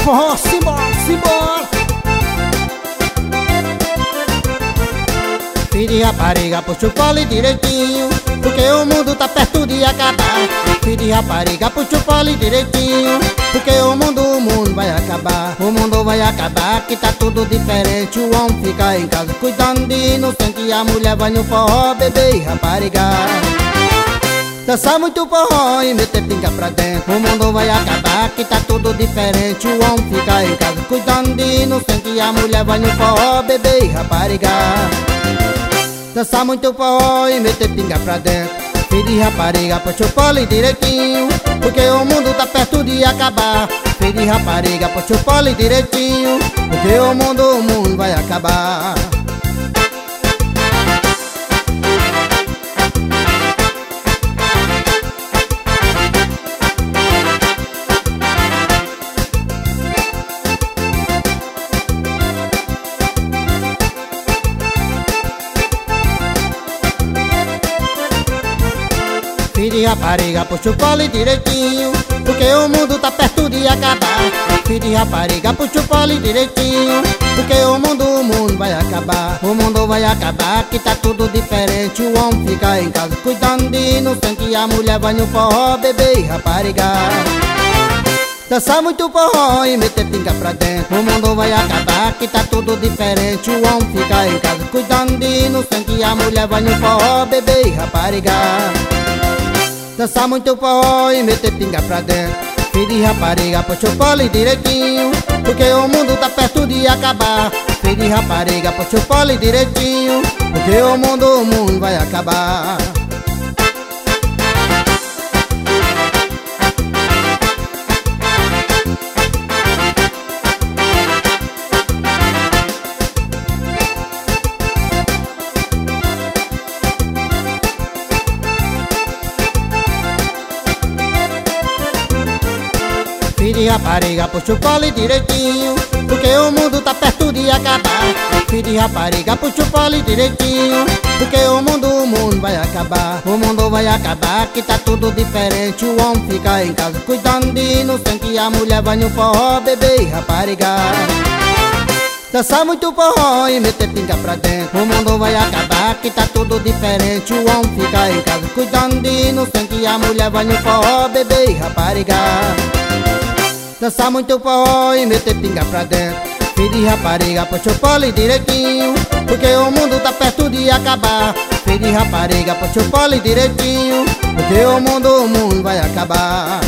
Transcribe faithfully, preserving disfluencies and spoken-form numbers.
forró, simbora, simbora. Filho de rapariga, puxa o fole direitinho, porque o mundo tá perto de acabar. Filho de rapariga, puxa o fole direitinho, porque o mundo, o mundo vai acabar. O mundo vai acabar, que tá tudo diferente. O homem fica em casa cuidando de inocente, e a mulher vai no forró, beber e rapariga. Dançar muito forró e meter pinga pra dentro. O mundo vai acabar, que tá tudo diferente. O homem fica em casa cuidando de inocente, e a mulher vai no forró, beber e rapariga. Dançar muito forró e meter pinga pra dentro. Filho de rapariga, puxa o fole direitinho, porque o mundo tá perto de acabar. Filho de rapariga, puxa o fole direitinho, porque o mundo, o mundo vai acabar. Filho de rapariga, puxa o fole direitinho, porque o mundo tá perto de acabar. Filho de rapariga, puxa o fole direitinho, porque o mundo, o mundo vai acabar. O mundo vai acabar, que tá tudo diferente. O homem fica em casa cuidando de inocente, e a mulher vai no forró, beber e rapariga. Dançar muito forró e meter pinga pra dentro. O mundo vai acabar, que tá tudo diferente. O homem fica em casa cuidando de inocente, e a mulher vai no forró, beber e rapariga. Dançar muito forró e meter pinga pra dentro. Filho de rapariga, puxa o fole direitinho, porque o mundo tá perto de acabar. Filho de rapariga, puxa o fole direitinho, porque o mundo, o mundo vai acabar. Filho de rapariga, puxa o fole direitinho, porque o mundo tá perto de acabar. Filho de rapariga, puxa o fole direitinho, porque o mundo, o mundo vai acabar. O mundo vai acabar, que tá tudo diferente. O homem fica em casa cuidando de inocente, e a mulher vai no forró, beber e rapariga. Dançar muito forró e meter pinga pra dentro. O mundo vai acabar, que tá tudo diferente. O homem fica em casa cuidando de inocente, e a mulher vai no forró, beber e rapariga. Dançar muito forró e meter pinga pra dentro. Filho de rapariga, puxa o fole direitinho, porque o mundo tá perto de acabar. Filho de rapariga, puxa o fole direitinho, porque o mundo, o mundo vai acabar.